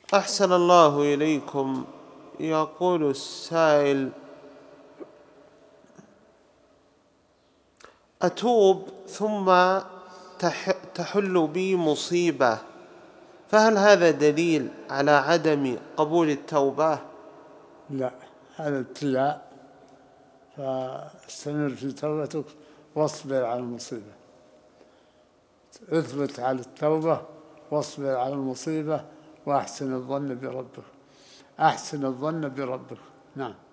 أحسن الله إليكم. يقول السائل: أتوب ثم تحل بي مصيبة، فهل هذا دليل على عدم قبول التوبة؟ لا، هذا ابتلاء، فاستمر في توبتك واصبر على المصيبة. اثبت على التوبة واصبر على المصيبة، وأحسن الظن بربك. أحسن الظن بربك. نعم.